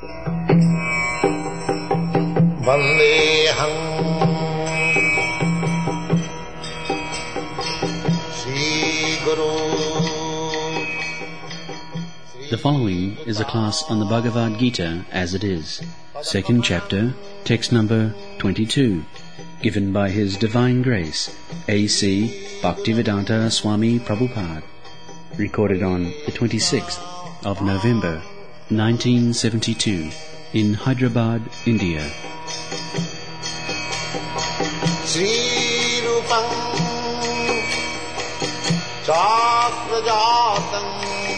Vandeham Sri Guru. The following is a class on the Bhagavad Gita as it is, second chapter, text number 22, given by His Divine Grace, A.C. Bhaktivedanta Swami Prabhupada, recorded on the 26th of November, 1972, in Hyderabad, India. Sri Rupam Chakrajatam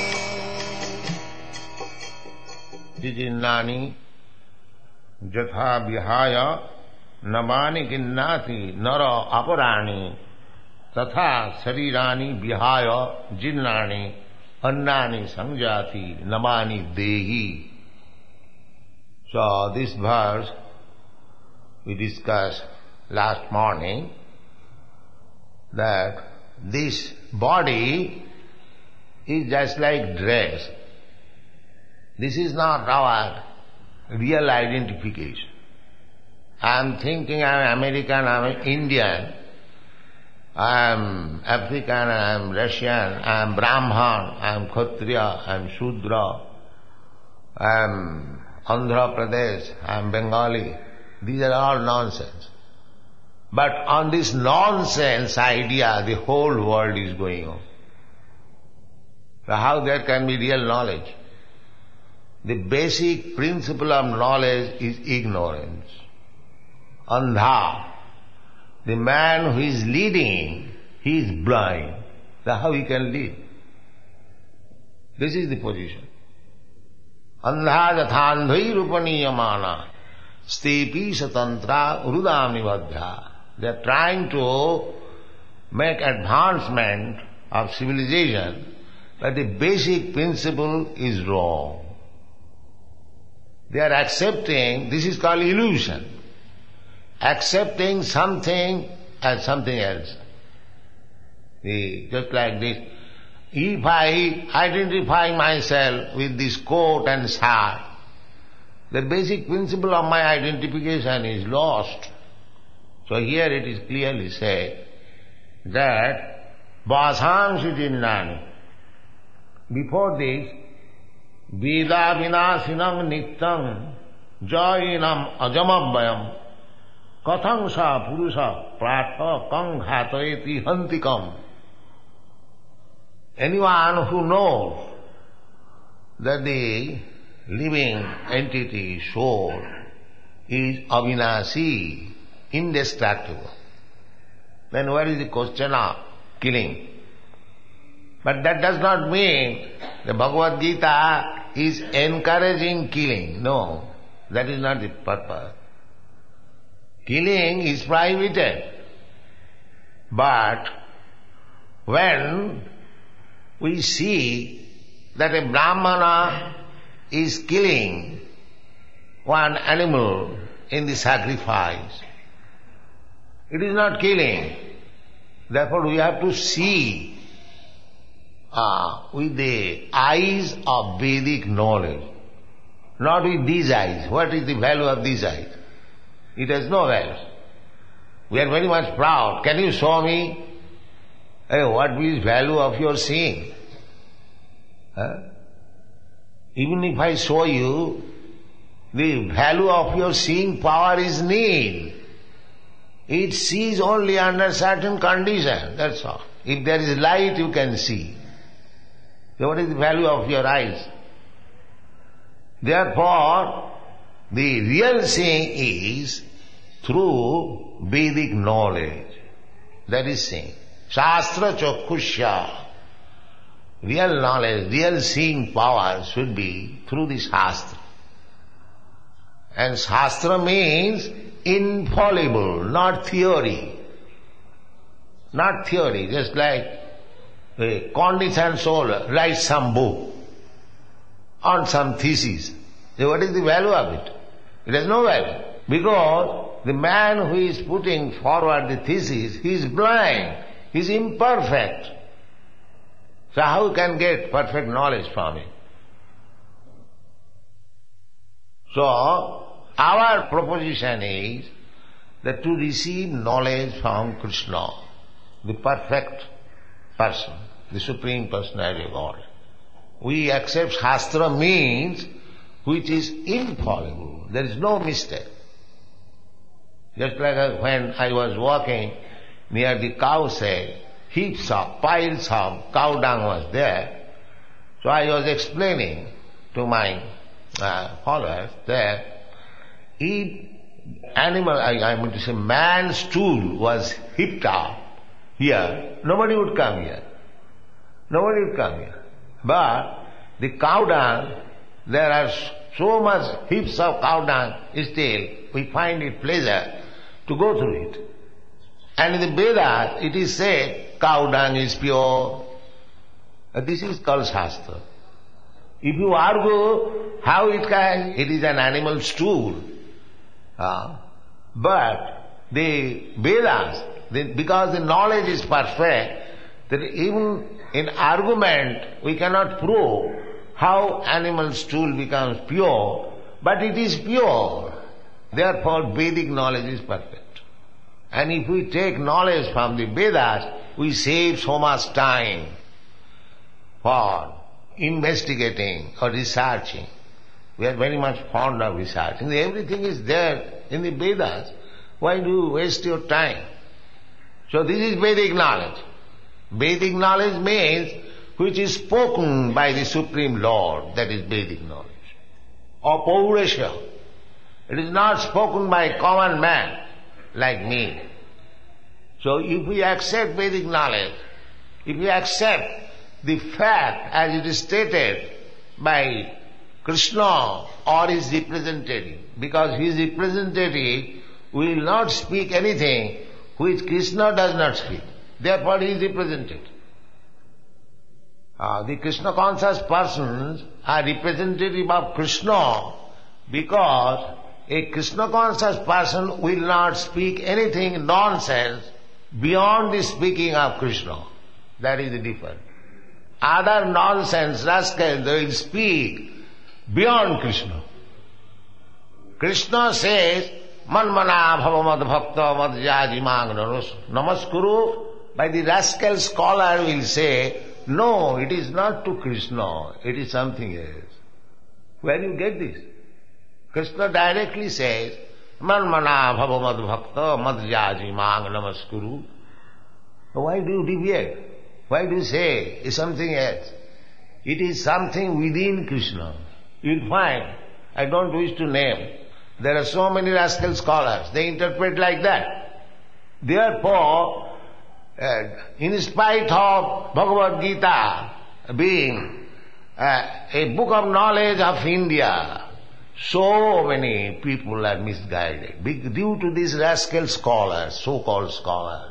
Jijinnani Jatha Vihaya Namani Ginnati Nara Aparani Tatha Sarirani Vihaya Jinnani Annani Sanjati Namani Dehi. So this verse we discussed last morning, that this body is just like dress. This is not our real identification. I am thinking I am American, I am Indian, I am African, I am Russian, I am Brahman, I am Kshatriya, I am Shudra, I am Andhra Pradesh, I am Bengali. These are all nonsense. But on this nonsense idea, the whole world is going on. So how there can be real knowledge? The basic principle of knowledge is ignorance. Andha. The man who is leading, he is blind. So how he can lead? This is the position. Andha jathandhai rupaniyamana stepi satantra urudami vadhya. They are trying to make advancement of civilization, but the basic principle is wrong. They are accepting, this is called illusion, accepting something as something else. Just like this, if I identify myself with this coat and shirt, the basic principle of my identification is lost. So here it is clearly said that Vasamsi Jinnani. Before this, Veda Vinasinam Nityam Jayinam Ajamabbayam Katham Sa Purusha Pratha Kang Ghatayeti Hantikam. Anyone who knows that the living entity, soul, is Avinasi, indestructible, then what is the question of killing? But that does not mean the Bhagavad Gita is encouraging killing. No, that is not the purpose. Killing is prohibited. But when we see that a Brahmana is killing one animal in the sacrifice, it is not killing. Therefore we have to see with the eyes of Vedic knowledge, not with these eyes. What is the value of these eyes? It has no value. We are very much proud. Can you show me what is value of your seeing? Even if I show you, the value of your seeing power is nil. It sees only under certain conditions, that's all. If there is light, you can see. So what is the value of your eyes? Therefore, the real seeing is through Vedic knowledge. That is seeing. Shastra Chakushya. Real knowledge, real seeing power should be through the Shastra. And Shastra means infallible, not theory. Not theory, just like a conditioned soul writes some book on some thesis. So what is the value of it? It has no value. Because the man who is putting forward the thesis, he is blind, he is imperfect. So how can get perfect knowledge from him? So, our proposition is that to receive knowledge from Krishna, the perfect person, the Supreme Personality of God, we accept Shastra means which is infallible. There is no mistake. Just like when I was walking near the cow shed, heaps of, piles of cow dung was there. So I was explaining to my followers that if animal, I want to say man's stool was heaped up here, nobody would come here. Nobody would come here. But the cow dung, there are so much heaps of cow dung, still we find it pleasure to go through it. And in the Vedas it is said, cow dung is pure. This is called Shastra. If you argue how it is an animal stool, but the Vedas, because the knowledge is perfect, that even in argument we cannot prove how animal stool becomes pure, but it is pure. Therefore Vedic knowledge is perfect. And if we take knowledge from the Vedas, we save so much time for investigating or researching. We are very much fond of researching. Everything is there in the Vedas. Why do you waste your time? So this is Vedic knowledge. Vedic knowledge means which is spoken by the Supreme Lord, that is Vedic knowledge. Or Paurusha. It is not spoken by a common man like me. So if we accept Vedic knowledge, if we accept the fact as it is stated by Krishna or his representative, because his representative will not speak anything which Krishna does not speak. Therefore he is representative. The Krishna conscious persons are representative of Krishna because a Krishna conscious person will not speak anything nonsense beyond the speaking of Krishna. That is the difference. Other nonsense rascals, they will speak beyond Krishna. Krishna says, Manmana bhava mad bhakta mad yajimang namaskuru. By the rascal scholar will say, no, it is not to Krishna, it is something else. Where do you get this? Krishna directly says, Manmana bhava mad bhakta mad yajimang namaskuru. Why do you deviate? Why do you say it's something else? It is something within Krishna. You'll find, I don't wish to name, there are so many rascal scholars, they interpret like that. Therefore, in spite of Bhagavad Gita being a book of knowledge of India, so many people are misguided due to these rascal scholars, so-called scholars.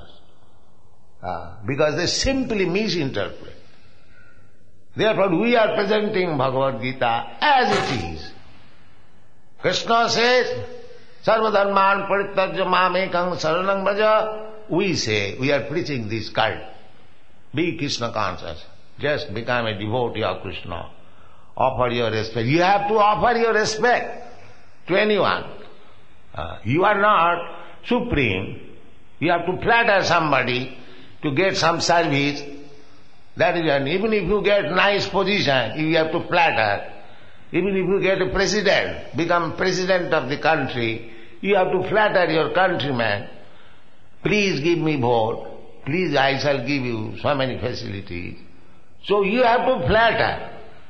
Because they simply misinterpret. Therefore we are presenting Bhagavad Gita as it is. Krishna says, Sarva dharman parityajya mamekam saranam braja. We say, we are preaching this cult. Be Krishna conscious. Just become a devotee of Krishna. Offer your respect. You have to offer your respect to anyone. You are not supreme. You have to flatter somebody to get some service. That is, and even if you get nice position, you have to flatter. Even if you get a president, become president of the country, you have to flatter your countrymen. Please give me vote. Please, I shall give you so many facilities. So you have to flatter.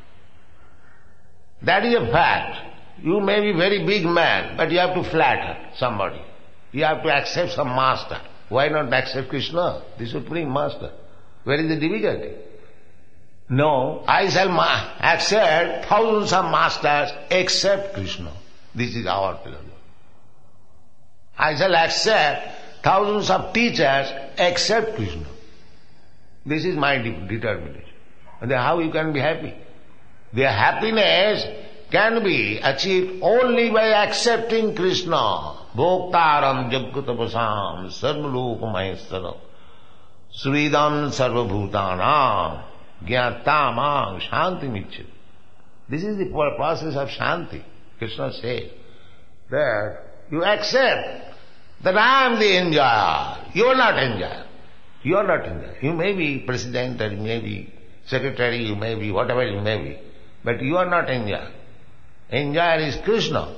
That is a fact. You may be very big man, but you have to flatter somebody. You have to accept some master. Why not accept Krishna, the Supreme Master? Where is the difficulty? No, I shall accept thousands of masters except Krishna. This is our philosophy. I shall accept thousands of teachers except Krishna. This is my determination. And then how you can be happy? Their happiness can be achieved only by accepting Krishna. Bhoktaram jaggutapasam sarvalokamayastara sridam sarvabhutanam jnatamam shanti micchati. This is the process of shanti. Krishna says that you accept that I am the enjoyer. You are not enjoyer. You are not enjoyer. You may be president, or you may be secretary, you may be whatever you may be, but you are not enjoyer. Enjoyer is Krishna.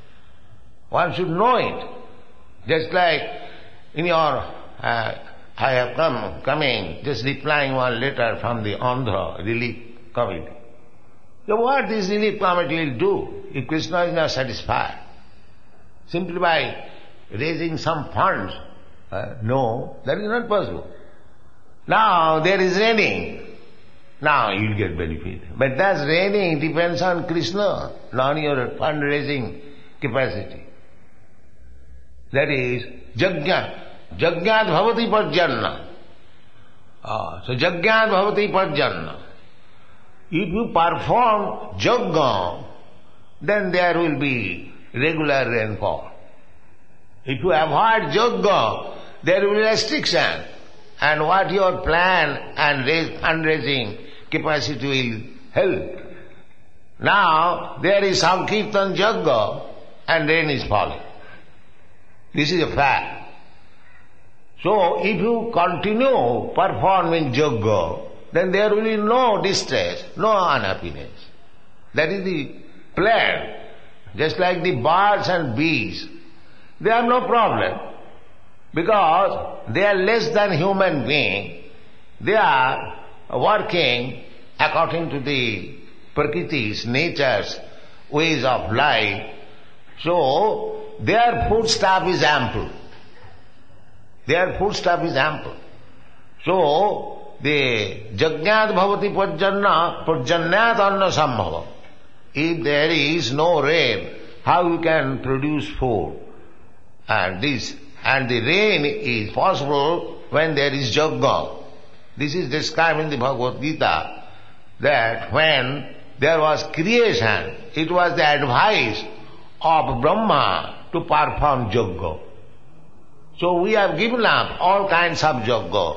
One should know it. Just like in your, I have coming, just replying one letter from the Andhra Relief Committee. So what this Relief Committee will do if Krishna is not satisfied? Simply by raising some funds? No, that is not possible. Now there is raining. Now you will get benefit. But that raining depends on Krishna, not on your fundraising capacity. That is Jagya. Jagyat bhavati parjanna. So Jagyat bhavati parjanna. If you perform Jagga, then there will be regular rainfall. If you avoid Jagga, there will be restriction. And what your plan and fundraising capacity will help. Now, there is Sankirtan Jagga and rain is falling. This is a fact. So, if you continue performing Jagga, then there will be no distress, no unhappiness. That is the plan. Just like the birds and bees, they have no problem. Because they are less than human being. They are working according to the Prakriti's, nature's ways of life. So, their foodstuff is ample. Their foodstuff is ample. So, the Jagyat bhavati parjanyat anna sambhava. If there is no rain, how you can produce food? And the rain is possible when there is Jagga. This is described in the Bhagavad Gita, that when there was creation, it was the advice of Brahma to perform Jagga. So we have given up all kinds of Jagga.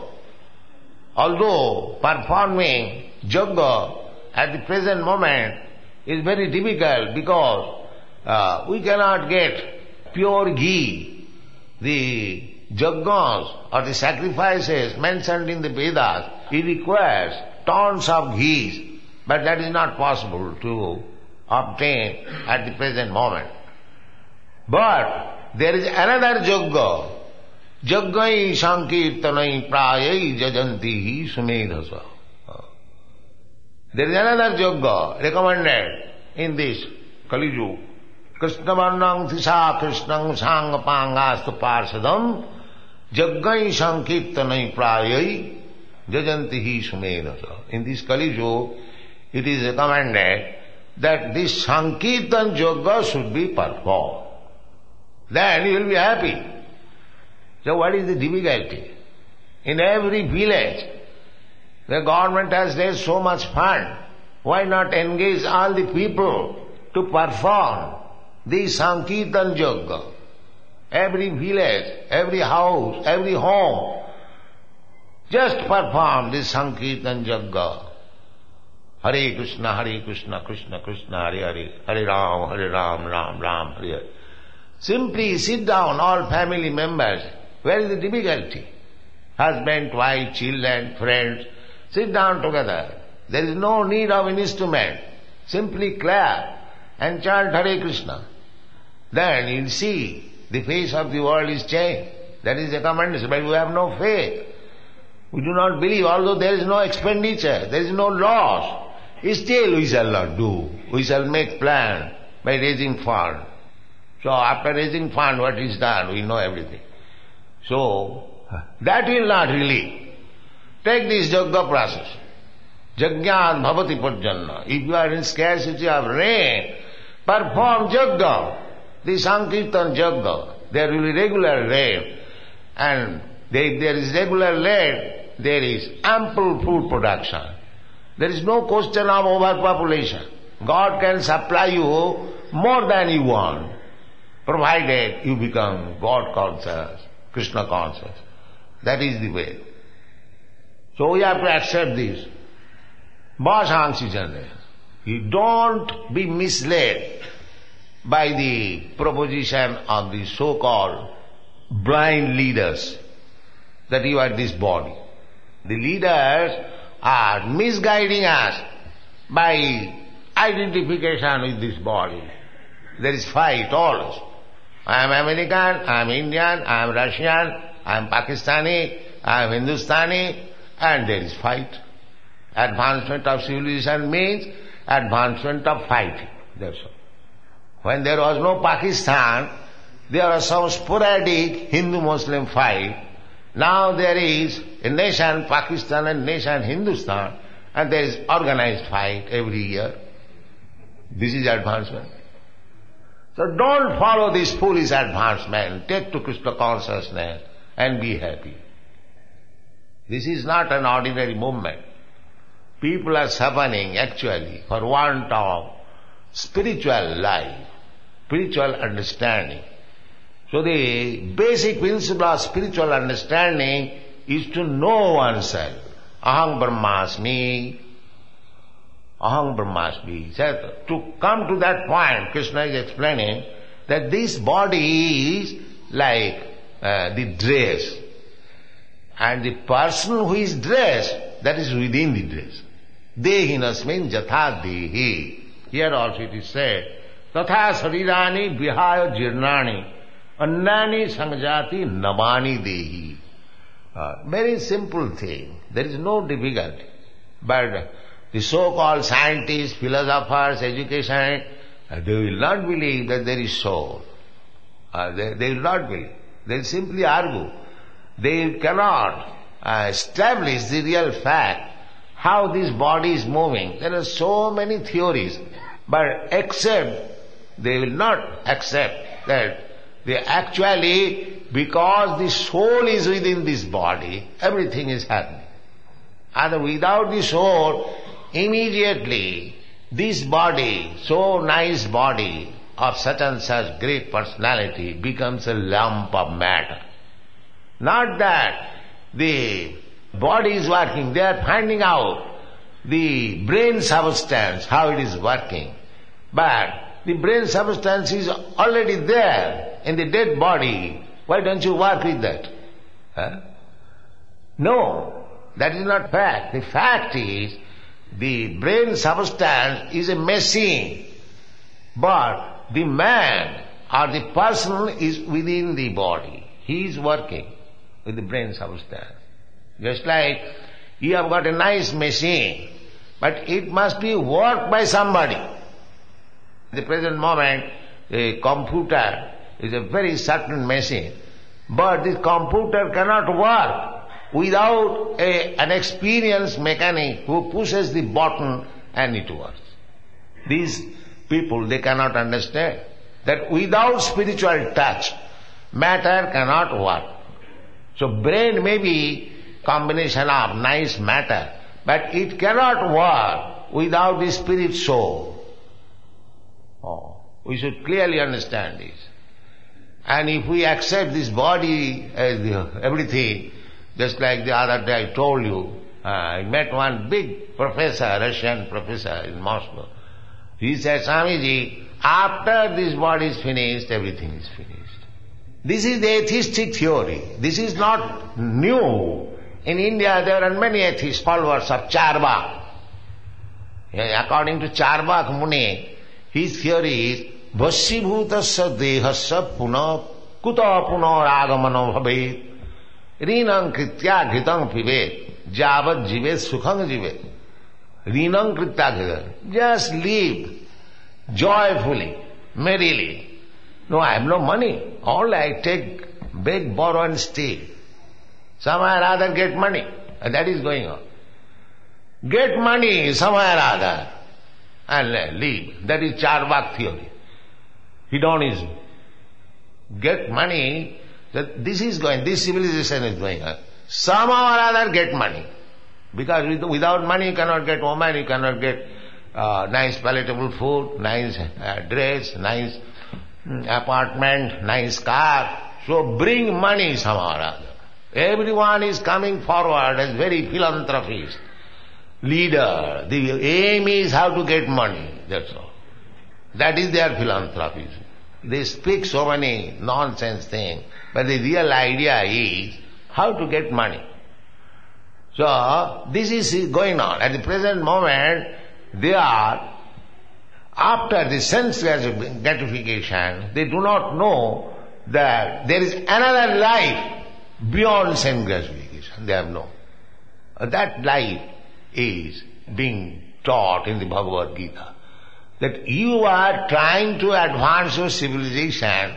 Although performing Jagga at the present moment is very difficult because we cannot get pure ghee. The Jaggas or the sacrifices mentioned in the Vedas, it requires tons of ghee, but that is not possible to obtain at the present moment. But there is another Jagga. Jaggai sankirtanai prayai jajantihi sumedhasa. There is another Jagga recommended in this Kali Yuga. Krishna varnang tisa krishnang sangapangastu parsadam jaggai sankirtanai prayai jajantihi sumedhasa. In this Kali Yuga, it is recommended that this Sankirtan Jagga should be performed. Then you will be happy. So what is the difficulty? In every village, the government has raised so much fund. Why not engage all the people to perform the Sankirtan Jagga? Every village, every house, every home, just perform this Sankirtan Jagga. Hare Krishna, Krishna Krishna, Hare Hare, Hare Ram, Ram Ram, Hare Hare. Simply sit down, all family members. Where is the difficulty? Husband, wife, children, friends, sit down together. There is no need of an instrument. Simply clap and chant Hare Krishna. Then you'll see the face of the world is changed. That is the commendation. But we have no faith. We do not believe, although there is no expenditure, there is no loss. Still we shall not do. We shall make plan by raising fund. So after raising fund, what is done? We know everything. So, that will not relieve. Take this Jagga process. Jagyat bhavati parjanna. If you are in scarcity of rain, perform Jagga. The Sankirtan Jagga. There will be regular rain. And if there is regular rain, there is ample food production. There is no question of overpopulation. God can supply you more than you want, provided you become God conscious, Krishna conscious. That is the way. So we have to accept this. Bhasansi Jane. You don't be misled. by the proposition of the so-called blind leaders that you are this body. The leaders are misguiding us by identification with this body. There is fight always. I am American, I am Indian, I am Russian, I am Pakistani, I am Hindustani, and there is fight. Advancement of civilization means advancement of fighting. That's all. When there was no Pakistan, there was some sporadic Hindu-Muslim fight. Now there is a nation Pakistan and nation Hindustan, and there is organized fight every year. This is advancement. So don't follow this foolish advancement. Take to Krishna consciousness and be happy. This is not an ordinary movement. People are suffering actually for want of spiritual life, spiritual understanding. So the basic principle of spiritual understanding is to know oneself. Aham brahmasmi. Aham brahmasmi. So to come to that point, Krishna is explaining that this body is like the dress. And the person who is dressed, that is within the dress. Dehinasmin jatha dehi. Here also it is said, tatha sarirani vihaya jirnani annani sangjati navani dehi. Very simple thing. There is no difficulty. But the so-called scientists, philosophers, education, they will not believe that there is soul. They will not believe. They will simply argue. They cannot establish the real fact how this body is moving. There are so many theories, but they will not accept that they actually, because the soul is within this body, everything is happening. And without the soul, immediately this body, so nice body of such and such great personality, becomes a lump of matter. Not that the body is working, they are finding out the brain substance, how it is working. But the brain substance is already there in the dead body. Why don't you work with that? Huh? No, that is not fact. The fact is, the brain substance is a machine, but the man or the person is within the body. He is working with the brain substance. Just like you have got a nice machine, but it must be worked by somebody. At the present moment, a computer is a very certain machine, but this computer cannot work without an experienced mechanic who pushes the button and it works. These people, they cannot understand that without spiritual touch, matter cannot work. So brain may be combination of nice matter, but it cannot work without the spirit soul. We should clearly understand this. And if we accept this body as everything, just like the other day I told you, I met one big professor, Russian professor in Moscow. He said, Swamiji, after this body is finished, everything is finished. This is the atheistic theory. This is not new. In India there are many atheist followers of Charvak. According to Charvak Muni, his theory is Vasibhutasya dehasya puna kuta puna ragamano bhavet rinam kritya ghritam pivet javat jivet sukham jivet rinam kritya ghritam. Just live joyfully, merrily. No, I have no money. All I take, beg, borrow and steal. Somewhere or other get money. And that is going on. Get money somewhere or other and leave. That is Charvak theory. Hedonism. Get money, this is going, this civilization is going on. Somehow or other get money. Because without money you cannot get woman, you cannot get nice palatable food, nice dress, nice apartment, nice car. So bring money somehow or other. Everyone is coming forward as very philanthropist, leader. The aim is how to get money, that's all. That is their philanthropy. They speak so many nonsense things, but the real idea is how to get money. So, this is going on. At the present moment, they are, after the sense gratification, they do not know that there is another life beyond sense gratification. They have no. That life is being taught in the Bhagavad Gita. That you are trying to advance your civilization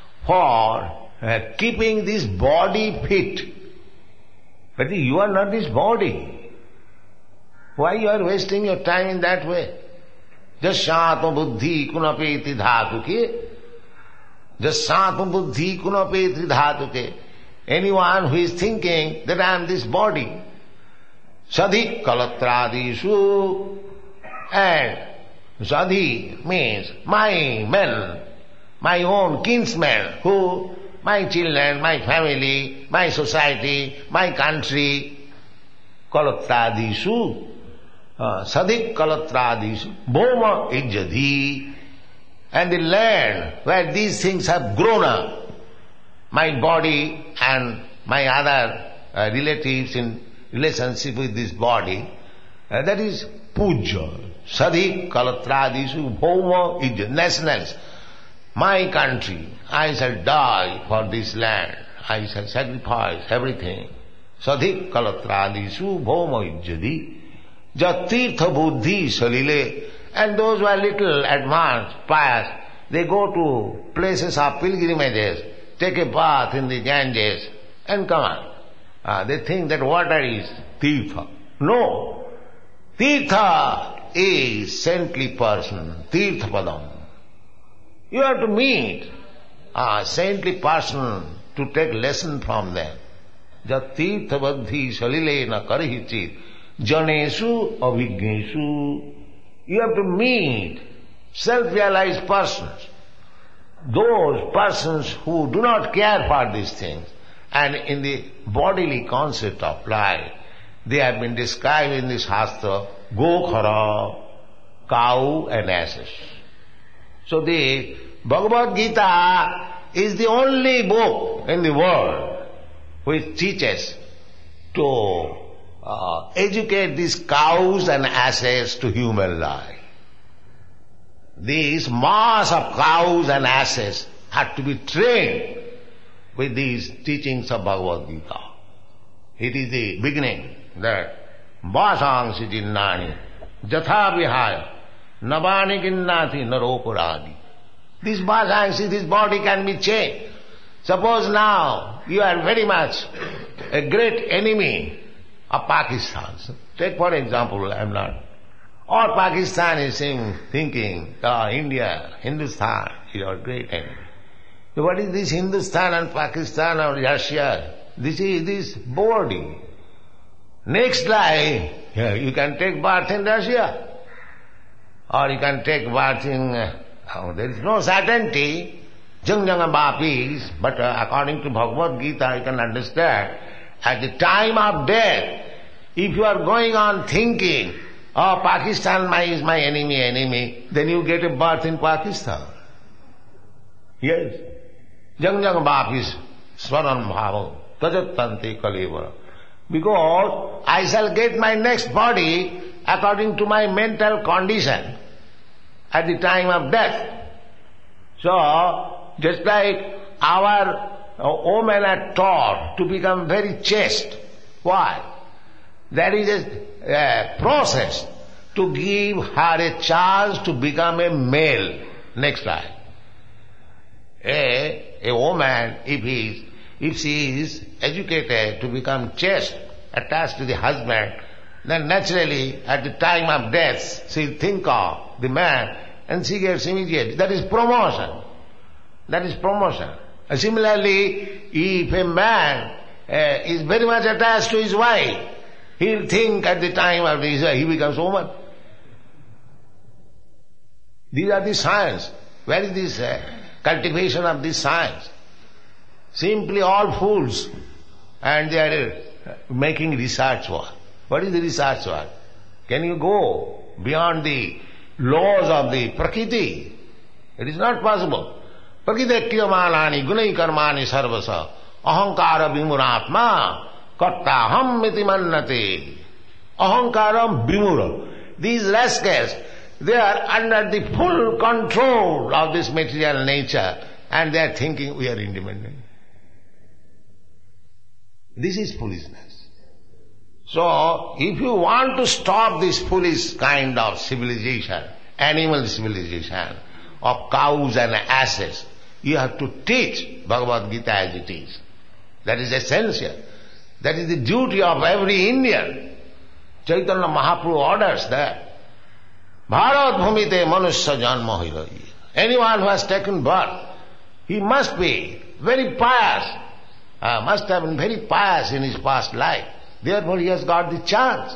for keeping this body fit. But you are not this body. Why you are wasting your time in that way? Jasyatma buddhi kunapeti dhatuke. Jasyatma buddhi kunapeti dhatuke. Anyone who is thinking that I am this body, sadhi kalatradishu, and sadhi means my men, my own kinsmen, who, my children, my family, my society, my country, kalatradishu, sadhi kalatradishu, bhoma ijjadhi, and the land where these things have grown up, my body and my other relatives in relationship with this body, that is puja. Sadhi kalatradishu bhoma ijjadhi, nationals. My country, I shall die for this land. I shall sacrifice everything. Sadhi kalatradishu bhoma ijjadhi. Jatirtha buddhi salile. And those who are little advanced, pious, they go to places of pilgrimages, take a bath in the Ganges, and come on. They think that water is tirtha. No. Tirtha is saintly person, tirtha padam. You have to meet a saintly person to take lesson from them. Jatirtha buddhi salile na karihichit janeshu avigneshu. You have to meet self-realized persons. Those persons who do not care for these things. And in the bodily concept of life, they have been described in this Shastra, Gokhara, cow and asses. So the Bhagavad Gita is the only book in the world which teaches to educate these cows and asses to human life. These mass of cows and asses have to be trained with these teachings of Bhagavad Gita. It is the beginning that Vasangsi jinnani jatha vihaya navani ginnati naropuradi. This Vasangsi, this body can be changed. Suppose now you are very much a great enemy of Pakistan. Take for example, I am not. Or Pakistan is thinking, India, Hindustan is our great enemy. So what is this Hindustan and Pakistan or Russia? This is this body. Next life, you can take birth in Russia. Or you can take birth in, there is no certainty, Jangjanga Bapis, but according to Bhagavad Gita you can understand, at the time of death, if you are going on thinking, oh, Pakistan is my enemy, then you get a birth in Pakistan. Yes. Jangjanga Bapis, Swaran Bhava, Tajatante Kalevara. Because I shall get my next body according to my mental condition at the time of death. So, just like our women are taught to become very chaste. Why? That is a process to give her a chance to become a male next life. A woman, if she is educated to become chaste, attached to the husband, then naturally at the time of death she will think of the man and she gets immediate. That is promotion. That is promotion. Similarly, if a man is very much attached to his wife, he will think at the time of his wife, he becomes woman. These are the science. Where is this cultivation of this science? Simply all fools. And they are making research work. What is the research work? Can you go beyond the laws of the Prakriti? It is not possible. Prakitetyamānāni gunai karmāni sarvasa ahankara vimuratma kattaham iti mannate. Ahankara vimura. These rascals, they are under the full control of this material nature and they are thinking we are independent. This is foolishness. So, if you want to stop this foolish kind of civilization, animal civilization, of cows and asses, you have to teach Bhagavad Gita as it is. That is essential. That is the duty of every Indian. Chaitanya Mahaprabhu orders that. Bharat bhumite manusya janma hirayi. Anyone who has taken birth, he must be very pious, must have been very pious in his past life. Therefore he has got the chance.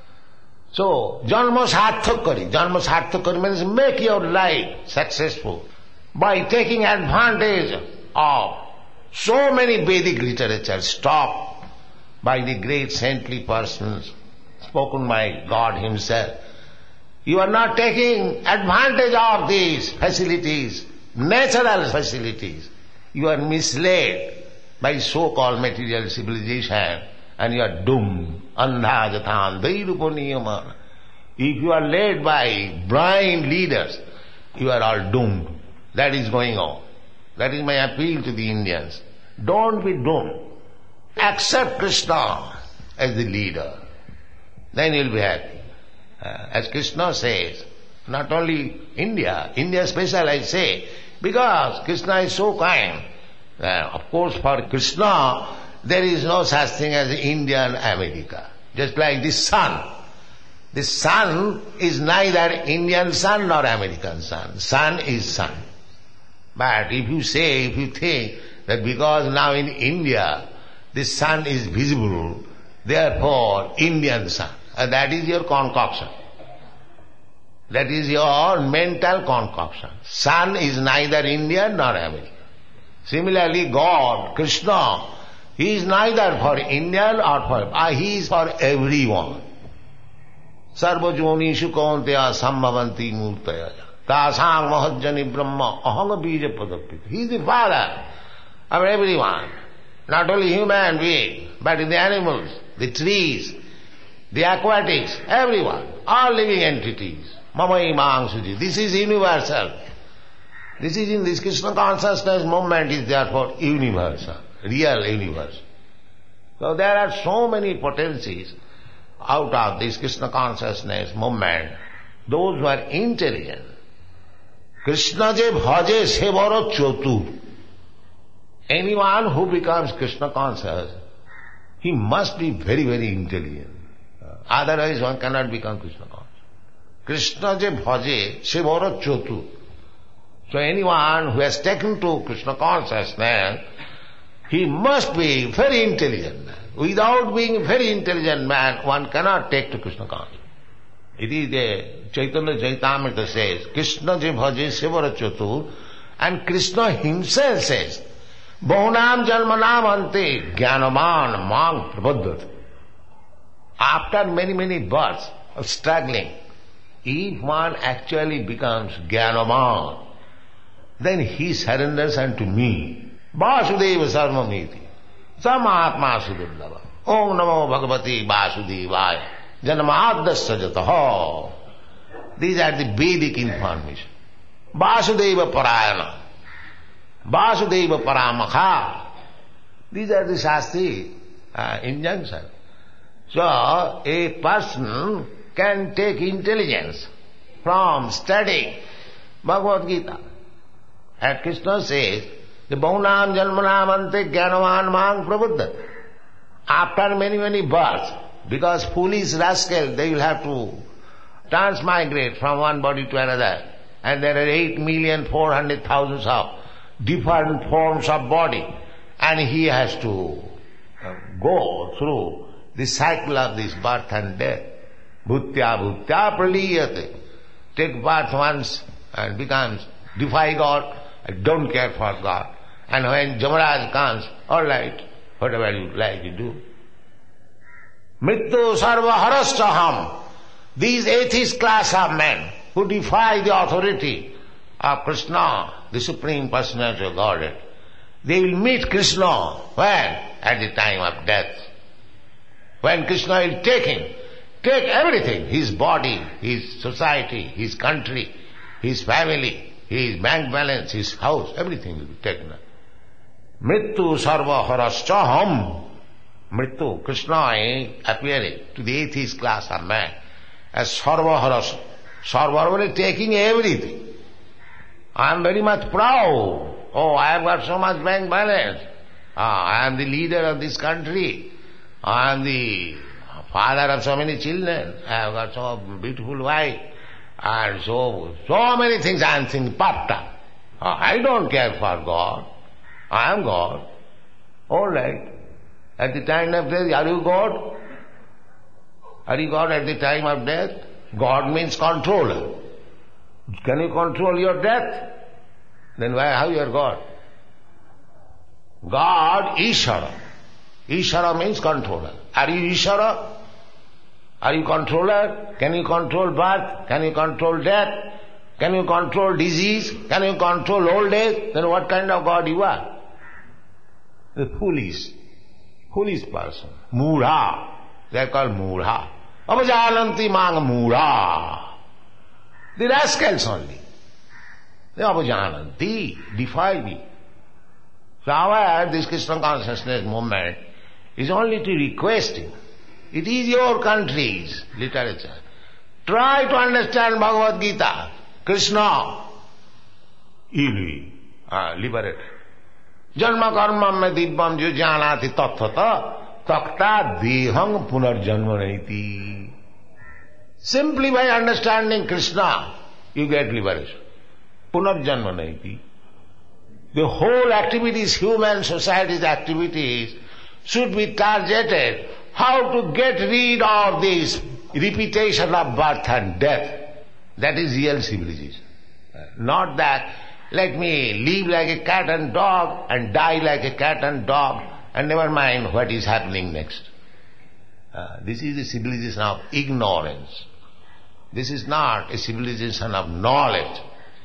So, janma sarthakari. Janma sarthakari means make your life successful by taking advantage of so many Vedic literature stopped by the great saintly persons spoken by God Himself. You are not taking advantage of these facilities, natural facilities. You are misled by so-called material civilization and you are doomed. Andha jathan dairupo niyamana. If you are led by blind leaders, you are all doomed. That is going on. That is my appeal to the Indians. Don't be doomed. Accept Krishna as the leader. Then you will be happy. As Krishna says, not only India special I say, because Krishna is so kind. Of course for Krishna there is no such thing as India and America. Just like the sun. The sun is neither Indian sun nor American sun. Sun is sun. But if you think that because now in India the sun is visible, therefore Indian sun, that is your concoction. That is your mental concoction. Sun is neither Indian nor American. Similarly, God, Krishna, He is neither for Indian or for, He is for everyone. Sarva jonishu kaunteya sambhavanti murtaya tasang mahajjani brahma ahanga bija padapita. He is the Father of everyone. Not only human being, but the animals, the trees, the aquatics, everyone, all living entities. Mamai Mahangsuji. This is universal. This is in this Krishna consciousness movement is therefore universal, real universe. So there are so many potencies out of this Krishna consciousness movement, those who are intelligent. Krishna je bhaje se baro chotu. Anyone who becomes Krishna conscious, he must be very, very intelligent. Otherwise one cannot become Krishna conscious. Krishna je bhaje se baro chotu. So anyone who has taken to Krishna consciousness, he must be very intelligent man. Without being a very intelligent man, one cannot take to Krishna consciousness. It is the Chaitanya Chaitamrita says, Krishna je bhaje se baro chotu, and Krishna himself says, Bahunam jalmanam ante jnanaman mang prabodhat. After many, many births of struggling, if one actually becomes jnanaman, then he surrenders unto me. Vasudeva sarvamiti. Samahatma sudurlava. Om namo bhagavati vasudevaya. Janamaddasya jataha. These are the Vedic information. Vasudeva parayana. Vasudeva paramakha. These are the Shastri injunctions. So, a person can take intelligence from studying Bhagavad Gita. And Krishna says, the Bahunam Jalmanam Ante Jnanavan Mang Prabuddha. After many, many births, because foolish rascals, they will have to transmigrate from one body to another. And there are 8,400,000 of different forms of body. And he has to go through the cycle of this birth and death. Bhutya bhutya praliyate. Take birth once and becomes, defy God, I don't care for God. And when Jamaraj comes, all right, whatever you like to do. Mrityu sarva harasthaham. These atheist class of men who defy the authority of Krishna, the Supreme Personality of Godhead, they will meet Krishna when? At the time of death. When Krishna will take everything, his body, his society, his country, his family, his bank balance, his house, everything will be taken. Mrittu sarva haraschaham. Mrittu, Krishna is appearing to the atheist class or man as sarva haras. Sarva is taking everything. I am very much proud. Oh, I have got so much bank balance. I am the leader of this country. I am the father of so many children. I have got so beautiful wife. And so many things I am thinking part-time. I don't care for God. I am God. All right. At the time of death, are you God? Are you God at the time of death? God means controller. Can you control your death? Then how you are God? God, Ishara. Ishara means controller. Are you Ishara? Are you controller? Can you control birth? Can you control death? Can you control disease? Can you control old age? Then what kind of God you are? The foolish person. Mudha. They are called Mudha. Avajalanti mang Mudha. The rascals only. They avajananti, defy me. So however, this Krishna consciousness movement is only to requesting. It is your country's literature. Try to understand Bhagavad Gita. Krishna, he liberated. Janma karma me dibbam jo janati tatthata takta deham punarjanma naiti. Simply by understanding Krishna, you get liberation. Punarjanma naiti. The whole activities, human society's activities, should be targeted how to get rid of this repetition of birth and death. That is real civilization. Not that, let me live like a cat and dog and die like a cat and dog and never mind what is happening next. This is a civilization of ignorance. This is not a civilization of knowledge.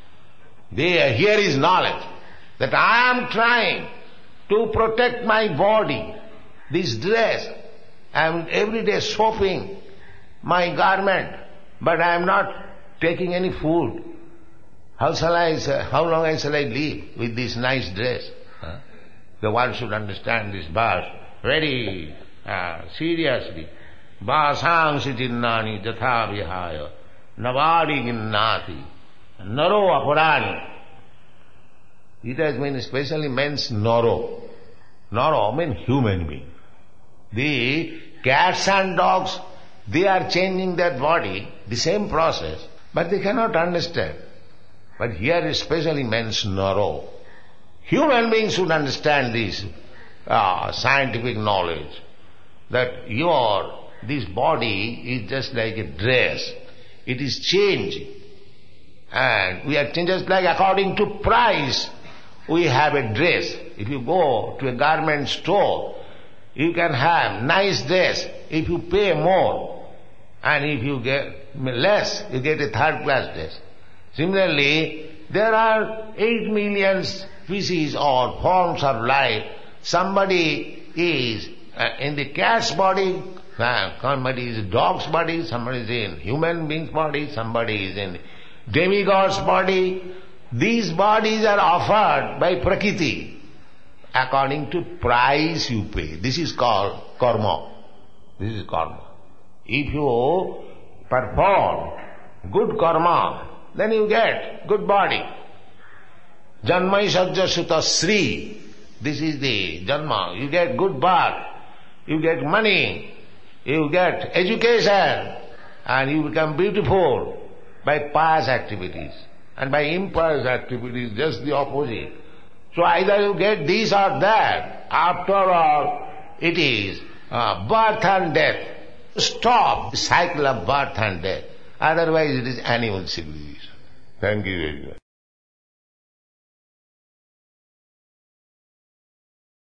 Here is knowledge. That I am trying to protect my body, this dress. I am every day soaping my garment, but I am not taking any food. How long shall I live with this nice dress? The one should understand this verse very seriously. Vasangsi jinnani jatha vihaya navadi ginnati naro aparani. It has been especially means naro. Naro means human being. The cats and dogs, they are changing their body, the same process, but they cannot understand. But here especially means naro. Human beings should understand this scientific knowledge, that this body is just like a dress. It is changing. And we are changing just like according to price. We have a dress. If you go to a garment store, you can have nice dress if you pay more. And if you get less, you get a third class dress. Similarly, there are 8 million species or forms of life. Somebody is in the cat's body, somebody is in dog's body, somebody is in human being's body, somebody is in demigod's body. These bodies are offered by Prakriti according to price you pay. This is called karma. This is karma. If you perform good karma, then you get good body. Janmai sajja sutta sri. This is the janma. You get good birth. You get money. You get education. And you become beautiful by pious activities. And by impious activities, just the opposite. So either you get this or that. After all, it is birth and death. Stop the cycle of birth and death. Otherwise it is animal civilization. Thank you very much.